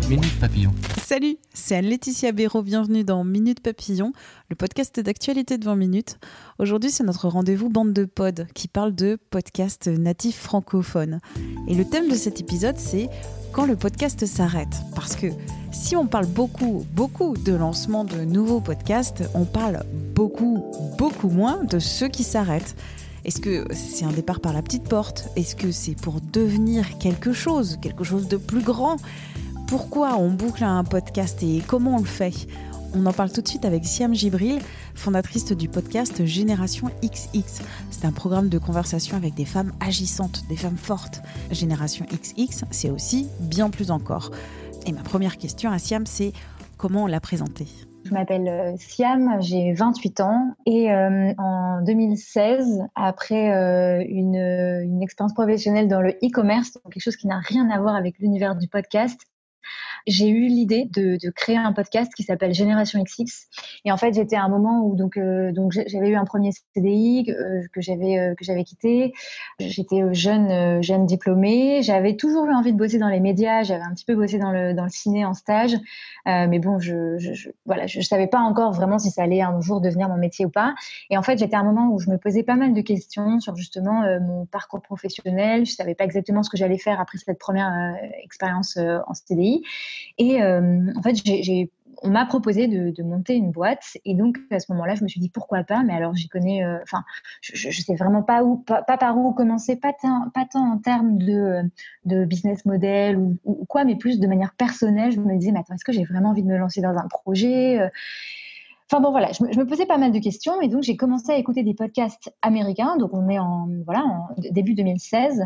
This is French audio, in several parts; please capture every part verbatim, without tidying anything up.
Minute Papillon. Salut, c'est Anne-Laetitia Béraud, bienvenue dans Minute Papillon, le podcast d'actualité de vingt minutes. Aujourd'hui, c'est notre rendez-vous bande de pod qui parle de podcasts natifs francophones. Et le thème de cet épisode, c'est quand le podcast s'arrête. Parce que si on parle beaucoup, beaucoup de lancement de nouveaux podcasts, on parle beaucoup, beaucoup moins de ceux qui s'arrêtent. Est-ce que c'est un départ par la petite porte ? Est-ce que c'est pour devenir quelque chose, quelque chose de plus grand ? Pourquoi on boucle un podcast et comment on le fait ? On en parle tout de suite avec Siam Jibril, fondatrice du podcast Génération X X. C'est un programme de conversation avec des femmes agissantes, des femmes fortes. Génération X X, c'est aussi bien plus encore. Et ma première question à Siam, c'est comment on l'a présentée ? Je m'appelle Siam, j'ai vingt-huit ans et euh, en deux mille seize, après euh, une, une expérience professionnelle dans le e-commerce, donc quelque chose qui n'a rien à voir avec l'univers du podcast, j'ai eu l'idée de, de créer un podcast qui s'appelle Génération X X. Et en fait, j'étais à un moment où donc, euh, donc j'avais eu un premier C D I euh, que j'avais euh, que j'avais quitté. J'étais jeune euh, jeune diplômée. J'avais toujours eu envie de bosser dans les médias. J'avais un petit peu bossé dans le dans le ciné en stage, euh, mais bon, je, je, je voilà, je, je savais pas encore vraiment si ça allait un jour devenir mon métier ou pas. Et en fait, j'étais à un moment où je me posais pas mal de questions sur justement euh, mon parcours professionnel. Je savais pas exactement ce que j'allais faire après cette première euh, expérience euh, en C D I. Et euh, en fait, j'ai, j'ai, on m'a proposé de, de monter une boîte. Et donc, à ce moment-là, je me suis dit pourquoi pas. Mais alors, j'y connais. Enfin, euh, je, je sais vraiment pas où, pas, pas par où commencer. Pas tant, pas tant en termes de, de business model ou, ou quoi, mais plus de manière personnelle. Je me disais, mais attends, est-ce que j'ai vraiment envie de me lancer dans un projet ? Enfin bon, voilà, je me, je me posais pas mal de questions. Et donc, j'ai commencé à écouter des podcasts américains. Donc, on est en voilà, en début deux mille seize.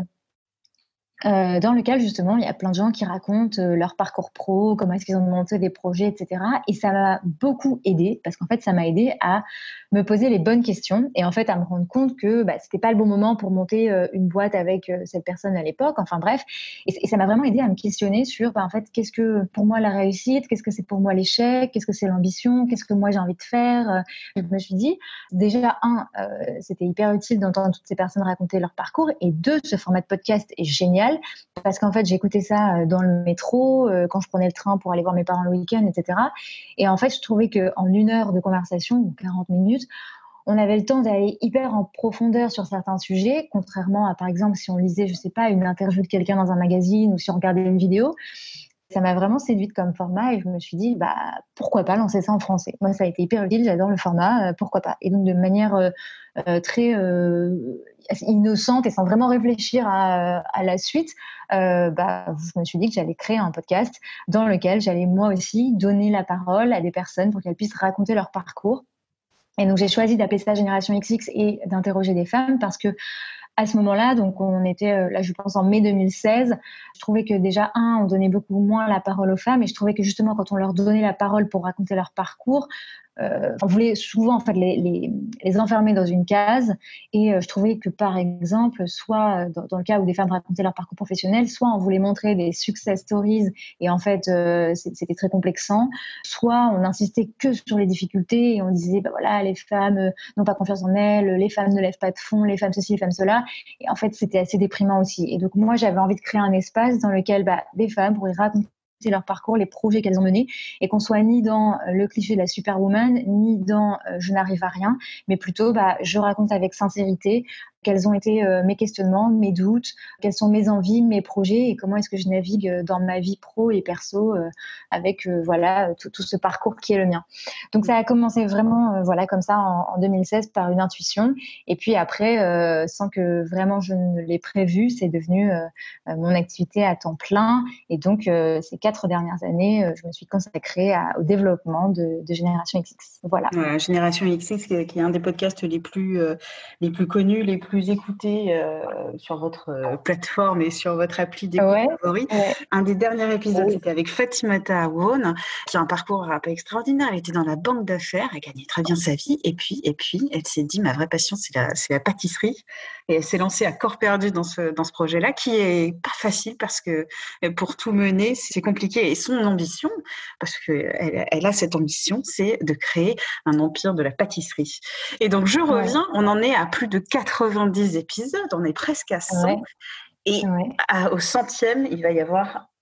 Euh, dans lequel justement il y a plein de gens qui racontent euh, leur parcours pro, comment est-ce qu'ils ont monté des projets, et cetera. Et ça m'a beaucoup aidé parce qu'en fait ça m'a aidé à me poser les bonnes questions et en fait à me rendre compte que bah, c'était pas le bon moment pour monter euh, une boîte avec euh, cette personne à l'époque. Enfin bref, et, et ça m'a vraiment aidé à me questionner sur bah, en fait qu'est-ce que pour moi la réussite, qu'est-ce que c'est pour moi l'échec, qu'est-ce que c'est l'ambition, qu'est-ce que moi j'ai envie de faire. Je me suis dit déjà un, euh, c'était hyper utile d'entendre toutes ces personnes raconter leur parcours et deux, ce format de podcast est génial. Parce qu'en fait, j'écoutais ça dans le métro, euh, quand je prenais le train pour aller voir mes parents le week-end, et cetera. Et en fait, je trouvais qu'en une heure de conversation, ou quarante minutes, on avait le temps d'aller hyper en profondeur sur certains sujets, contrairement à, par exemple, si on lisait, je sais pas, une interview de quelqu'un dans un magazine ou si on regardait une vidéo. Ça m'a vraiment séduite comme format et je me suis dit, bah, pourquoi pas lancer ça en français ? Moi, ça a été hyper utile, j'adore le format, euh, pourquoi pas ? Et donc, de manière euh, euh, très euh, innocente et sans vraiment réfléchir à, à la suite, euh, bah, je me suis dit que j'allais créer un podcast dans lequel j'allais moi aussi donner la parole à des personnes pour qu'elles puissent raconter leur parcours. Et donc, j'ai choisi d'appeler ça Génération X X et d'interroger des femmes parce que à ce moment-là, donc on était là, je pense en mai deux mille seize. Je trouvais que déjà un, on donnait beaucoup moins la parole aux femmes, et je trouvais que justement quand on leur donnait la parole pour raconter leur parcours, euh, on voulait souvent en fait les, les, les enfermer dans une case. Et euh, je trouvais que par exemple, soit dans, dans le cas où des femmes racontaient leur parcours professionnel, soit on voulait montrer des success stories et en fait euh, c'était très complexant, soit on insistait que sur les difficultés et on disait bah voilà les femmes euh, n'ont pas confiance en elles, les femmes ne lèvent pas de fonds, les femmes ceci, les femmes cela. Et en fait, c'était assez déprimant aussi. Et donc, moi, j'avais envie de créer un espace dans lequel bah, des femmes pourraient raconter leur parcours, les projets qu'elles ont menés, et qu'on soit ni dans le cliché de la superwoman, ni dans euh, je n'arrive à rien, mais plutôt, bah, je raconte avec sincérité quels ont été euh, mes questionnements, mes doutes, quelles sont mes envies, mes projets, et comment est-ce que je navigue dans ma vie pro et perso euh, avec euh, voilà tout, tout ce parcours qui est le mien. Donc ça a commencé vraiment euh, voilà comme ça en, en deux mille seize par une intuition, et puis après euh, sans que vraiment je ne l'ai prévu, c'est devenu euh, mon activité à temps plein, et donc euh, ces quatre dernières années, euh, je me suis consacrée à, au développement de, de Génération X X. Voilà. Voilà, Génération X X, qui est, qui est un des podcasts les plus euh, les plus connus, les plus écoutés euh, sur votre euh, plateforme et sur votre appli d'écoute ouais, favori. Ouais. Un des derniers épisodes, oui. c'était avec Fatimata Awoun, qui a un parcours un peu extraordinaire. Elle était dans la banque d'affaires, elle gagnait très bien sa vie, et puis et puis elle s'est dit ma vraie passion c'est la c'est la pâtisserie, et elle s'est lancée à corps perdu dans ce dans ce projet-là qui est pas facile parce que pour tout mener c'est compliqué, et son ambition, parce que elle, elle a cette ambition, c'est de créer un empire de la pâtisserie. Et donc, je reviens, ouais. On en est à plus de quatre-vingt-dix épisodes, on est presque à cent. Ouais. Et ouais. À, au centième, il va y avoir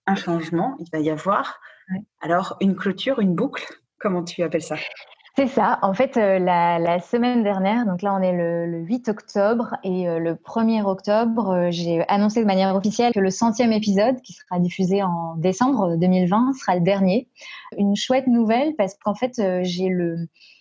un changement, il va y avoir ouais. alors une clôture, une boucle, comment tu appelles ça ? C'est ça. En fait, euh, la, la semaine dernière, donc là, on est le, le huit octobre et euh, le premier octobre, euh, j'ai annoncé de manière officielle que le centième épisode, qui sera diffusé en décembre deux mille vingt, sera le dernier. Une chouette nouvelle parce qu'en fait, euh, j'ai le...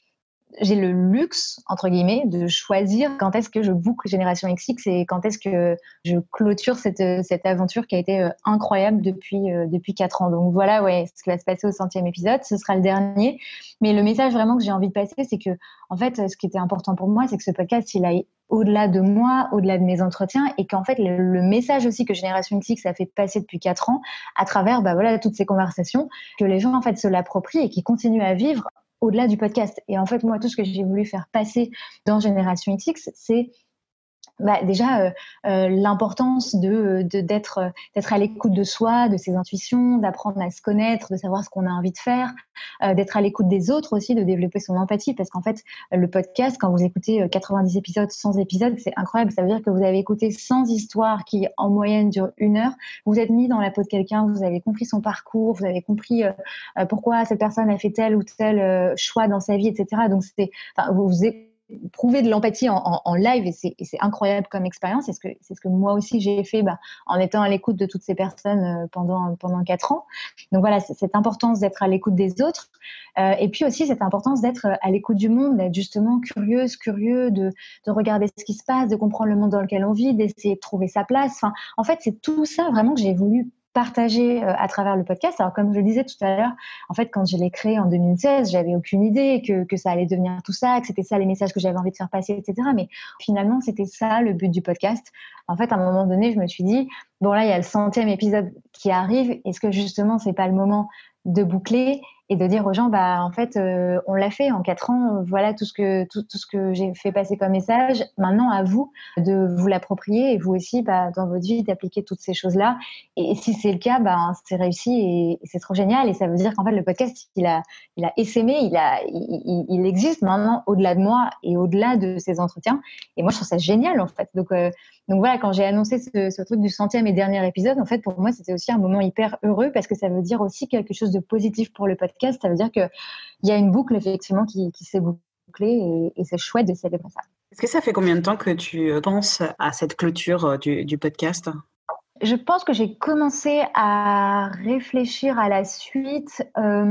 j'ai le luxe, entre guillemets, de choisir quand est-ce que je boucle Génération X X et quand est-ce que je clôture cette, cette aventure qui a été incroyable depuis, euh, depuis quatre ans. Donc voilà, ouais, ce qui va se passer au centième épisode, ce sera le dernier. Mais le message vraiment que j'ai envie de passer, c'est que, en fait, ce qui était important pour moi, c'est que ce podcast, il aille au-delà de moi, au-delà de mes entretiens, et qu'en fait, le, le message aussi que Génération X X a fait passer depuis quatre ans, à travers, bah voilà, toutes ces conversations, que les gens, en fait, se l'approprient et qui continuent à vivre au-delà du podcast. Et en fait, moi, tout ce que j'ai voulu faire passer dans Génération X X, c'est bah, déjà euh, euh, l'importance de, de, d'être, d'être à l'écoute de soi, de ses intuitions, d'apprendre à se connaître, de savoir ce qu'on a envie de faire, euh, d'être à l'écoute des autres aussi, de développer son empathie. Parce qu'en fait, le podcast, quand vous écoutez quatre-vingt-dix épisodes, cent épisodes, c'est incroyable. Ça veut dire que vous avez écouté cent histoires qui, en moyenne, durent une heure. Vous êtes mis dans la peau de quelqu'un, vous avez compris son parcours, vous avez compris euh, pourquoi cette personne a fait tel ou tel euh, choix dans sa vie, et cetera. Donc, c'est, enfin, vous vous prouver de l'empathie en, en, en live et c'est, et c'est incroyable comme expérience. C'est ce que, c'est ce que moi aussi j'ai fait bah, en étant à l'écoute de toutes ces personnes euh, pendant, pendant quatre ans. Donc voilà, c'est, cette importance d'être à l'écoute des autres euh, et puis aussi cette importance d'être à l'écoute du monde, d'être justement curieuse, curieux, de, de regarder ce qui se passe, de comprendre le monde dans lequel on vit, d'essayer de trouver sa place. Enfin, en fait, c'est tout ça vraiment que j'ai voulu partager euh, à travers le podcast. Alors, comme je le disais tout à l'heure, en fait, quand je l'ai créé en deux mille seize, j'avais aucune idée que, que ça allait devenir tout ça, que c'était ça les messages que j'avais envie de faire passer, et cetera. Mais finalement, c'était ça le but du podcast. En fait, à un moment donné, je me suis dit, bon là, il y a le centième épisode qui arrive. Est-ce que justement, c'est pas le moment de boucler et de dire aux gens, bah en fait, euh, on l'a fait en quatre ans. Voilà tout ce que tout, tout ce que j'ai fait passer comme message. Maintenant, à vous de vous l'approprier et vous aussi, bah, dans votre vie, d'appliquer toutes ces choses-là. Et, et si c'est le cas, bah c'est réussi et, et c'est trop génial. Et ça veut dire qu'en fait, le podcast, il a il a essaimé, il a il, il existe maintenant au-delà de moi et au-delà de ces entretiens. Et moi, je trouve ça génial en fait. Donc euh, donc voilà, quand j'ai annoncé ce, ce truc du centième et dernier épisode, en fait, pour moi, c'était aussi un moment hyper heureux parce que ça veut dire aussi quelque chose de positif pour le podcast. Ça veut dire qu'il y a une boucle, effectivement, qui, qui s'est bouclée et, et c'est chouette de célébrer ça. Est-ce que ça fait combien de temps que tu penses à cette clôture du, du podcast ? Je pense que j'ai commencé à réfléchir à la suite,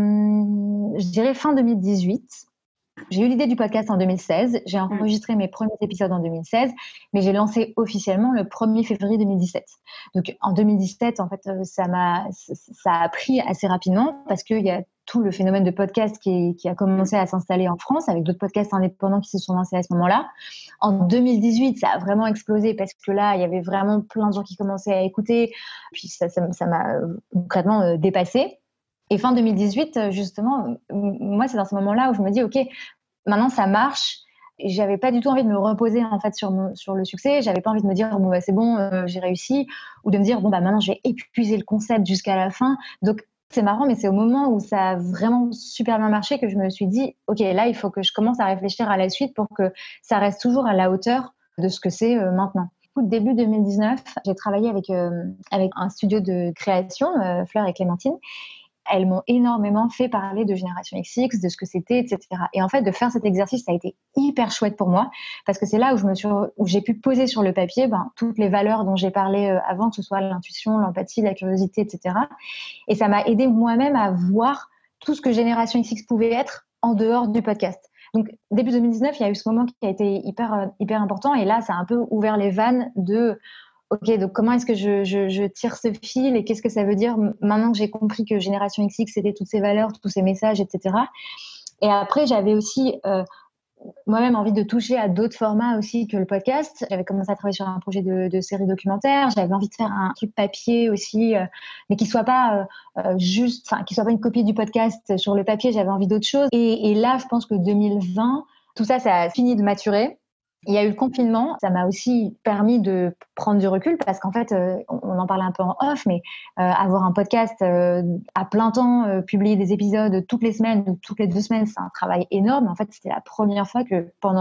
euh, je dirais fin deux mille dix-huit. J'ai eu l'idée du podcast en deux mille seize. J'ai enregistré mmh. mes premiers épisodes en deux mille seize, mais j'ai lancé officiellement le premier février deux mille dix-sept. Donc, en deux mille dix-sept, en fait, ça m'a, ça a pris assez rapidement parce qu'il y a tout le phénomène de podcast qui, qui a commencé à s'installer en France avec d'autres podcasts indépendants qui se sont lancés à ce moment-là. En deux mille dix-huit, ça a vraiment explosé parce que là, il y avait vraiment plein de gens qui commençaient à écouter. Puis, ça, ça, ça m'a concrètement euh, dépassée. Et fin deux mille dix-huit, justement, moi, c'est dans ce moment-là où je me dis, OK, maintenant, ça marche. Et j'avais pas du tout envie de me reposer, en fait, sur, mon, sur le succès. J'avais pas envie de me dire, bon, bah, c'est bon, euh, j'ai réussi. Ou de me dire, bon, bah, maintenant, j'ai épuisé le concept jusqu'à la fin. Donc, c'est marrant, mais c'est au moment où ça a vraiment super bien marché que je me suis dit, OK, là, il faut que je commence à réfléchir à la suite pour que ça reste toujours à la hauteur de ce que c'est euh, maintenant. Début deux mille dix-neuf, j'ai travaillé avec, euh, avec un studio de création, euh, Fleur et Clémentine. Elles m'ont énormément fait parler de Génération X X, de ce que c'était, et cetera. Et en fait, de faire cet exercice, ça a été hyper chouette pour moi parce que c'est là où, je me suis, où j'ai pu poser sur le papier ben, toutes les valeurs dont j'ai parlé avant, que ce soit l'intuition, l'empathie, la curiosité, et cetera. Et ça m'a aidé moi-même à voir tout ce que Génération X X pouvait être en dehors du podcast. Donc, début deux mille dix-neuf, il y a eu ce moment qui a été hyper, hyper important. Et là, ça a un peu ouvert les vannes de... OK, donc comment est-ce que je, je, je tire ce fil et qu'est-ce que ça veut dire maintenant que j'ai compris que Génération X X, c'était toutes ces valeurs, tous ces messages, et cetera. Et après, j'avais aussi euh, moi-même envie de toucher à d'autres formats aussi que le podcast. J'avais commencé à travailler sur un projet de, de série documentaire. J'avais envie de faire un truc papier aussi, euh, mais qui soit pas euh, juste, enfin, qui soit pas une copie du podcast sur le papier. J'avais envie d'autre chose. Et, et là, je pense que deux mille vingt, tout ça, ça a fini de maturer. Il y a eu le confinement, ça m'a aussi permis de prendre du recul parce qu'en fait, euh, on en parlait un peu en off, mais euh, avoir un podcast euh, à plein temps, euh, publier des épisodes toutes les semaines ou toutes les deux semaines, c'est un travail énorme. En fait, c'était la première fois que pendant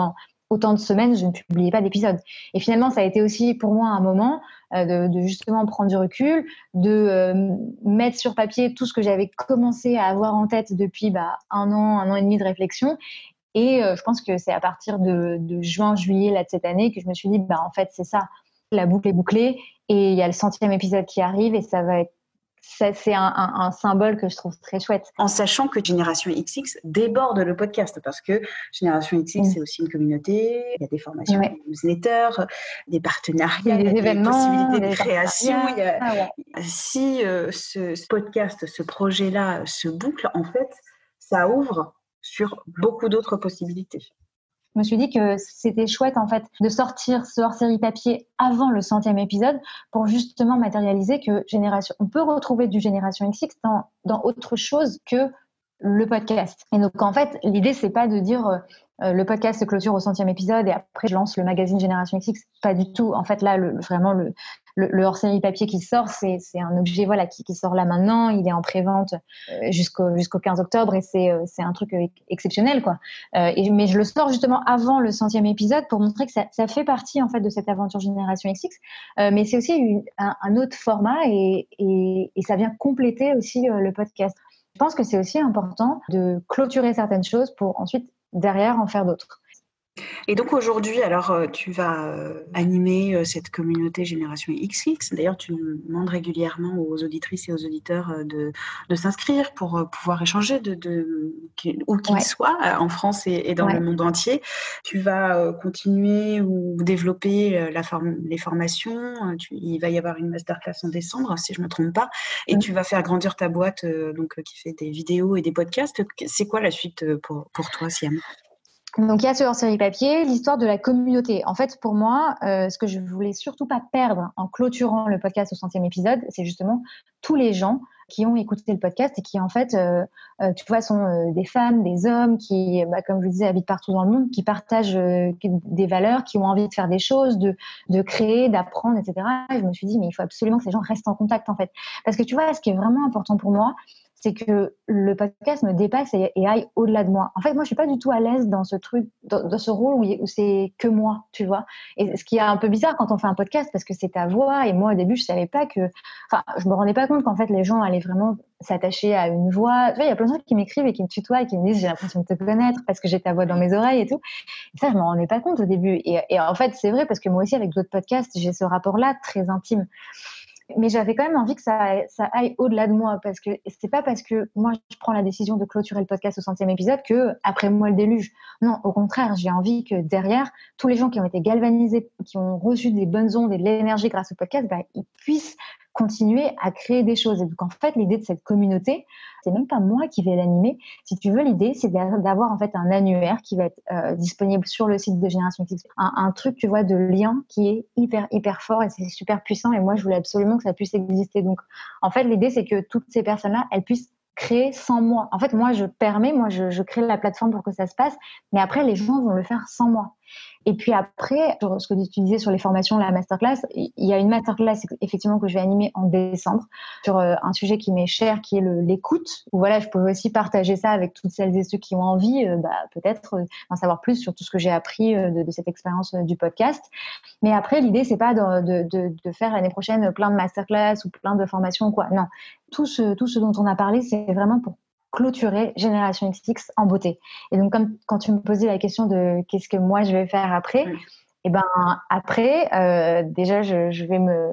autant de semaines, je ne publiais pas d'épisode. Et finalement, ça a été aussi pour moi un moment euh, de, de justement prendre du recul, de euh, mettre sur papier tout ce que j'avais commencé à avoir en tête depuis bah, un an, un an et demi de réflexion. Et euh, je pense que c'est à partir de, de juin, juillet là, de cette année que je me suis dit, bah, en fait, c'est ça, la boucle est bouclée et il y a le centième épisode qui arrive et ça va être Ça, c'est un, un, un symbole que je trouve très chouette. En sachant que Génération X X déborde le podcast, parce que Génération X X, mmh. c'est aussi une communauté, il y a des formations, ouais. des newsletters, des partenariats, des, il y a des événements, possibilités des de création. Il y a... ah ouais. Si euh, ce, ce podcast, ce projet-là se boucle, en fait, ça ouvre sur beaucoup d'autres possibilités. Je me suis dit que c'était chouette en fait de sortir ce hors-série papier avant le centième épisode pour justement matérialiser que Génération, on peut retrouver du Génération X X dans, dans autre chose que le podcast. Et donc en fait, l'idée c'est pas de dire euh, le podcast se clôture au centième épisode et après je lance le magazine Génération X X. Pas du tout. En fait là, le, vraiment le, le, le hors-série papier qui sort, c'est, c'est un objet voilà qui, qui sort là maintenant. Il est en pré-vente euh, jusqu'au, jusqu'au quinze octobre et c'est, euh, c'est un truc euh, exceptionnel quoi. Euh, et, mais je le sors justement avant le centième épisode pour montrer que ça, ça fait partie en fait de cette aventure Génération X X. Euh, mais c'est aussi une, un, un autre format et, et, et ça vient compléter aussi euh, le podcast. Je pense que c'est aussi important de clôturer certaines choses pour ensuite, derrière, en faire d'autres. Et donc aujourd'hui, alors tu vas euh, animer euh, cette communauté Génération X X. D'ailleurs, tu demandes régulièrement aux auditrices et aux auditeurs euh, de, de s'inscrire pour euh, pouvoir échanger de, de, où qu'ils ouais. soient, en France et, et dans ouais. le monde entier. Tu vas euh, continuer ou développer euh, la forme, les formations. Tu, il va y avoir une masterclass en décembre, si je ne me trompe pas. Et mmh. tu vas faire grandir ta boîte euh, donc, euh, qui fait des vidéos et des podcasts. C'est quoi la suite pour, pour toi, Siam ? Donc, il y a ce hors-série papier, l'histoire de la communauté. En fait, pour moi, euh, ce que je voulais surtout pas perdre en clôturant le podcast au centième épisode, c'est justement tous les gens qui ont écouté le podcast et qui, en fait, euh, euh, tu vois, sont euh, des femmes, des hommes qui, bah, comme je le disais, habitent partout dans le monde, qui partagent euh, des valeurs, qui ont envie de faire des choses, de, de créer, d'apprendre, et cetera. Et je me suis dit, mais il faut absolument que ces gens restent en contact, en fait. Parce que, tu vois, ce qui est vraiment important pour moi, c'est que le podcast me dépasse et, et aille au-delà de moi. En fait, moi, je suis pas du tout à l'aise dans ce truc, dans, dans ce rôle où, où c'est que moi, tu vois. Et ce qui est un peu bizarre quand on fait un podcast, parce que c'est ta voix. Et moi, au début, je savais pas que, enfin, je me rendais pas compte qu'en fait, les gens allaient vraiment s'attacher à une voix. Tu vois, il y a plein de gens qui m'écrivent et qui me tutoient et qui me disent, j'ai l'impression de te connaître parce que j'ai ta voix dans mes oreilles et tout. Et ça, je me rendais pas compte au début. Et, et en fait, c'est vrai parce que moi aussi, avec d'autres podcasts, j'ai ce rapport-là très intime. Mais j'avais quand même envie que ça, ça aille au-delà de moi parce que c'est pas parce que moi je prends la décision de clôturer le podcast au centième épisode que après moi le déluge. Non, au contraire, j'ai envie que derrière tous les gens qui ont été galvanisés, qui ont reçu des bonnes ondes et de l'énergie grâce au podcast, bah, ils puissent continuer à créer des choses. Et donc, en fait, l'idée de cette communauté, c'est même pas moi qui vais l'animer. Si tu veux, l'idée, c'est d'avoir en fait un annuaire qui va être euh, disponible sur le site de Génération X X. Un, un truc, tu vois, de lien qui est hyper, hyper fort et c'est super puissant. Et moi, je voulais absolument que ça puisse exister. Donc, en fait, l'idée, c'est que toutes ces personnes-là, elles puissent créer sans moi. En fait, moi, je permets, moi, je, je crée la plateforme pour que ça se passe. Mais après, les gens vont le faire sans moi. Et puis après, sur ce que tu disais sur les formations, la masterclass, il y a une masterclass effectivement que je vais animer en décembre sur un sujet qui m'est cher, qui est le, l'écoute. Où voilà, je pouvais aussi partager ça avec toutes celles et ceux qui ont envie, euh, bah, peut-être euh, d'en savoir plus sur tout ce que j'ai appris euh, de, de cette expérience euh, du podcast. Mais après, l'idée, c'est pas de, de, de, de faire l'année prochaine plein de masterclass ou plein de formations, quoi. Non, tout ce, tout ce dont on a parlé, c'est vraiment pour clôturer Génération X X en beauté. Et donc, comme quand tu me posais la question de qu'est-ce que moi je vais faire après, oui. Et ben après, euh, déjà, je, je vais me,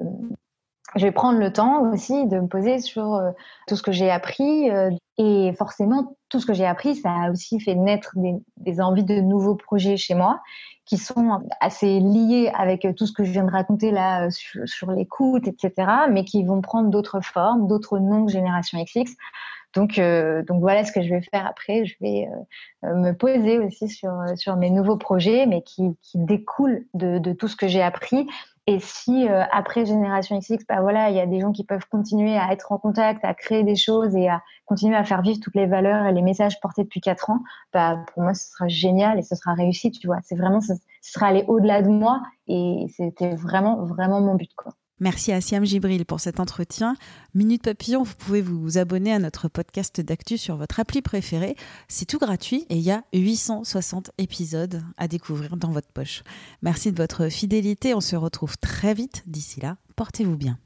je vais prendre le temps aussi de me poser sur euh, tout ce que j'ai appris. Euh, et forcément, tout ce que j'ai appris, ça a aussi fait naître des, des envies de nouveaux projets chez moi qui sont assez liés avec tout ce que je viens de raconter là sur, sur l'écoute, et cetera, mais qui vont prendre d'autres formes, d'autres noms que Génération X X. Donc, euh, donc voilà ce que je vais faire après. Je vais euh, me poser aussi sur, sur mes nouveaux projets, mais qui, qui découlent de, de tout ce que j'ai appris. Et si euh, après Génération X X, bah voilà, il y a des gens qui peuvent continuer à être en contact, à créer des choses et à continuer à faire vivre toutes les valeurs et les messages portés depuis quatre ans, bah pour moi ce sera génial et ce sera réussi, tu vois. C'est vraiment, ce, ce sera aller au-delà de moi et c'était vraiment, vraiment mon but, quoi. Merci à Siam Gibril pour cet entretien. Minute Papillon, vous pouvez vous abonner à notre podcast d'actu sur votre appli préférée. C'est tout gratuit et il y a huit cent soixante épisodes à découvrir dans votre poche. Merci de votre fidélité. On se retrouve très vite. D'ici là, portez-vous bien.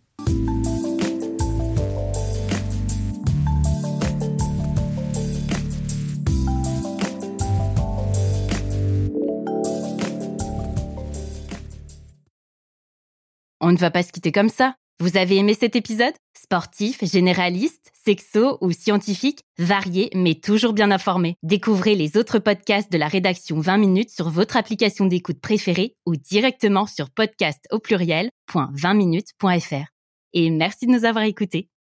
On ne va pas se quitter comme ça. Vous avez aimé cet épisode ? Sportif, généraliste, sexo ou scientifique, varié mais toujours bien informé. Découvrez les autres podcasts de la rédaction vingt minutes sur votre application d'écoute préférée ou directement sur podcast au pluriel point vingt minutes point f r. Et merci de nous avoir écoutés.